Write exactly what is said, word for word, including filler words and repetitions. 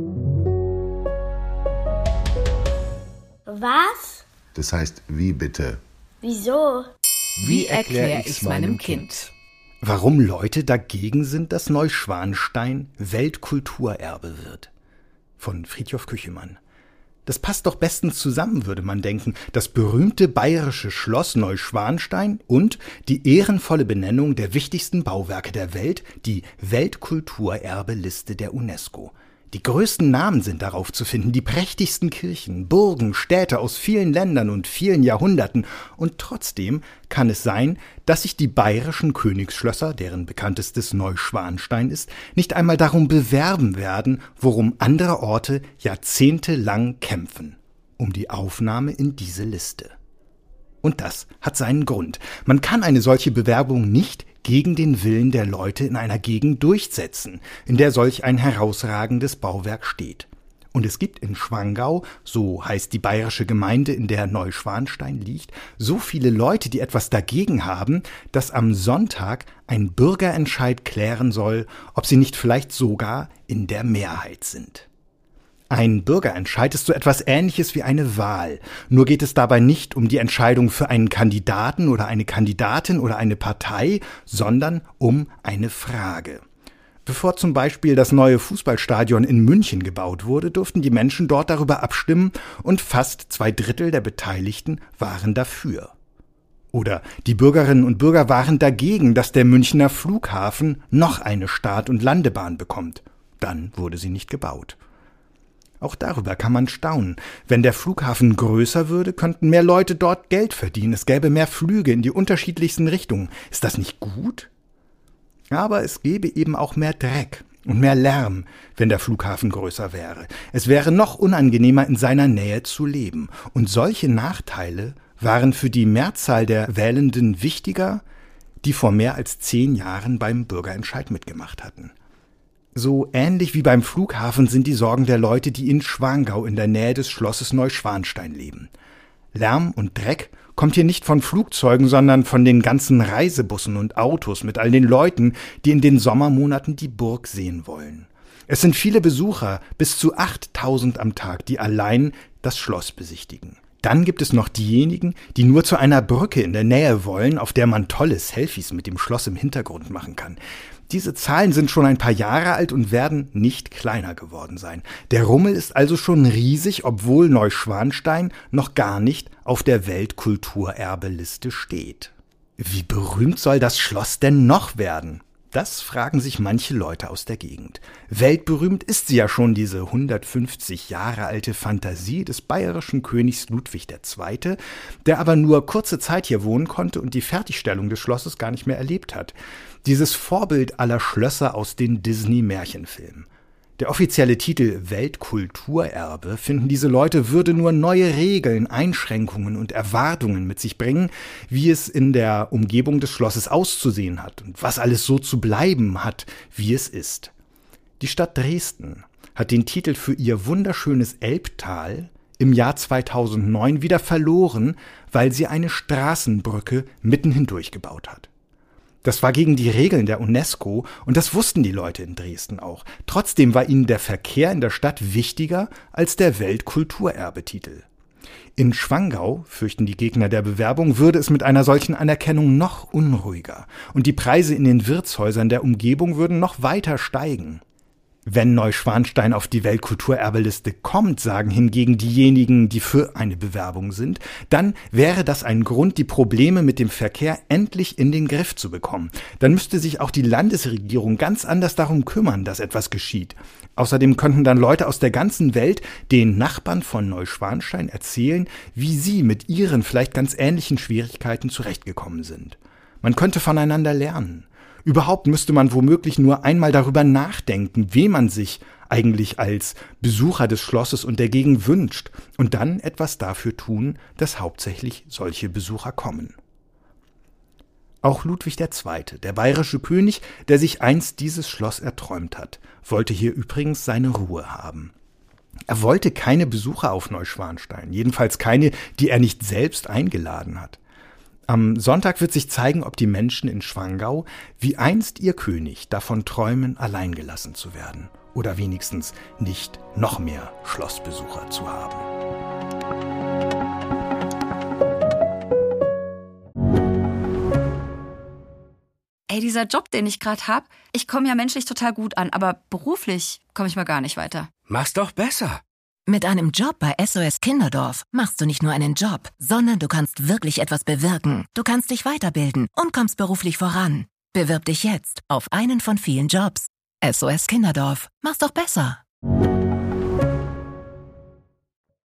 Was? Das heißt, wie bitte? Wieso? Wie erkläre ich's meinem Kind? Warum Leute dagegen sind, dass Neuschwanstein Weltkulturerbe wird. Von Fridtjof Küchemann. Das passt doch bestens zusammen, würde man denken. Das berühmte bayerische Schloss Neuschwanstein und die ehrenvolle Benennung der wichtigsten Bauwerke der Welt, die Weltkulturerbeliste der UNESCO. Die größten Namen sind darauf zu finden, die prächtigsten Kirchen, Burgen, Städte aus vielen Ländern und vielen Jahrhunderten. Und trotzdem kann es sein, dass sich die bayerischen Königsschlösser, deren bekanntestes Neuschwanstein ist, nicht einmal darum bewerben werden, worum andere Orte jahrzehntelang kämpfen, um die Aufnahme in diese Liste. Und das hat seinen Grund. Man kann eine solche Bewerbung nicht gegen den Willen der Leute in einer Gegend durchsetzen, in der solch ein herausragendes Bauwerk steht. Und es gibt in Schwangau, so heißt die bayerische Gemeinde, in der Neuschwanstein liegt, so viele Leute, die etwas dagegen haben, dass am Sonntag ein Bürgerentscheid klären soll, ob sie nicht vielleicht sogar in der Mehrheit sind. Ein Bürgerentscheid ist so etwas Ähnliches wie eine Wahl. Nur geht es dabei nicht um die Entscheidung für einen Kandidaten oder eine Kandidatin oder eine Partei, sondern um eine Frage. Bevor zum Beispiel das neue Fußballstadion in München gebaut wurde, durften die Menschen dort darüber abstimmen und fast zwei Drittel der Beteiligten waren dafür. Oder die Bürgerinnen und Bürger waren dagegen, dass der Münchner Flughafen noch eine Start- und Landebahn bekommt. Dann wurde sie nicht gebaut. Auch darüber kann man staunen. Wenn der Flughafen größer würde, könnten mehr Leute dort Geld verdienen. Es gäbe mehr Flüge in die unterschiedlichsten Richtungen. Ist das nicht gut? Aber es gäbe eben auch mehr Dreck und mehr Lärm, wenn der Flughafen größer wäre. Es wäre noch unangenehmer, in seiner Nähe zu leben. Und solche Nachteile waren für die Mehrzahl der Wählenden wichtiger, die vor mehr als zehn Jahren beim Bürgerentscheid mitgemacht hatten. So ähnlich wie beim Flughafen sind die Sorgen der Leute, die in Schwangau in der Nähe des Schlosses Neuschwanstein leben. Lärm und Dreck kommt hier nicht von Flugzeugen, sondern von den ganzen Reisebussen und Autos mit all den Leuten, die in den Sommermonaten die Burg sehen wollen. Es sind viele Besucher, bis zu achttausend am Tag, die allein das Schloss besichtigen. Dann gibt es noch diejenigen, die nur zu einer Brücke in der Nähe wollen, auf der man tolle Selfies mit dem Schloss im Hintergrund machen kann. Diese Zahlen sind schon ein paar Jahre alt und werden nicht kleiner geworden sein. Der Rummel ist also schon riesig, obwohl Neuschwanstein noch gar nicht auf der Weltkulturerbeliste steht. Wie berühmt soll das Schloss denn noch werden? Das fragen sich manche Leute aus der Gegend. Weltberühmt ist sie ja schon, diese hundertfünfzig Jahre alte Fantasie des bayerischen Königs Ludwig der Zweite., der aber nur kurze Zeit hier wohnen konnte und die Fertigstellung des Schlosses gar nicht mehr erlebt hat. Dieses Vorbild aller Schlösser aus den Disney-Märchenfilmen. Der offizielle Titel Weltkulturerbe, finden diese Leute, würde nur neue Regeln, Einschränkungen und Erwartungen mit sich bringen, wie es in der Umgebung des Schlosses auszusehen hat und was alles so zu bleiben hat, wie es ist. Die Stadt Dresden hat den Titel für ihr wunderschönes Elbtal im Jahr zweitausendneun wieder verloren, weil sie eine Straßenbrücke mitten hindurch gebaut hat. Das war gegen die Regeln der UNESCO und das wussten die Leute in Dresden auch. Trotzdem war ihnen der Verkehr in der Stadt wichtiger als der Weltkulturerbetitel. In Schwangau, fürchten die Gegner der Bewerbung, würde es mit einer solchen Anerkennung noch unruhiger und die Preise in den Wirtshäusern der Umgebung würden noch weiter steigen. Wenn Neuschwanstein auf die Weltkulturerbeliste kommt, sagen hingegen diejenigen, die für eine Bewerbung sind, dann wäre das ein Grund, die Probleme mit dem Verkehr endlich in den Griff zu bekommen. Dann müsste sich auch die Landesregierung ganz anders darum kümmern, dass etwas geschieht. Außerdem könnten dann Leute aus der ganzen Welt den Nachbarn von Neuschwanstein erzählen, wie sie mit ihren vielleicht ganz ähnlichen Schwierigkeiten zurechtgekommen sind. Man könnte voneinander lernen. Überhaupt müsste man womöglich nur einmal darüber nachdenken, wen man sich eigentlich als Besucher des Schlosses und der Gegend wünscht und dann etwas dafür tun, dass hauptsächlich solche Besucher kommen. Auch Ludwig der Zweite., der bayerische König, der sich einst dieses Schloss erträumt hat, wollte hier übrigens seine Ruhe haben. Er wollte keine Besucher auf Neuschwanstein, jedenfalls keine, die er nicht selbst eingeladen hat. Am Sonntag wird sich zeigen, ob die Menschen in Schwangau, wie einst ihr König, davon träumen, allein gelassen zu werden Oder wenigstens nicht noch mehr Schlossbesucher zu haben. Ey, dieser Job, den ich gerade habe, ich komme ja menschlich total gut an, aber beruflich komme ich mal gar nicht weiter. Mach's doch besser. Mit einem Job bei S O S Kinderdorf machst du nicht nur einen Job, sondern du kannst wirklich etwas bewirken. Du kannst dich weiterbilden und kommst beruflich voran. Bewirb dich jetzt auf einen von vielen Jobs. S O S Kinderdorf. Mach's doch besser.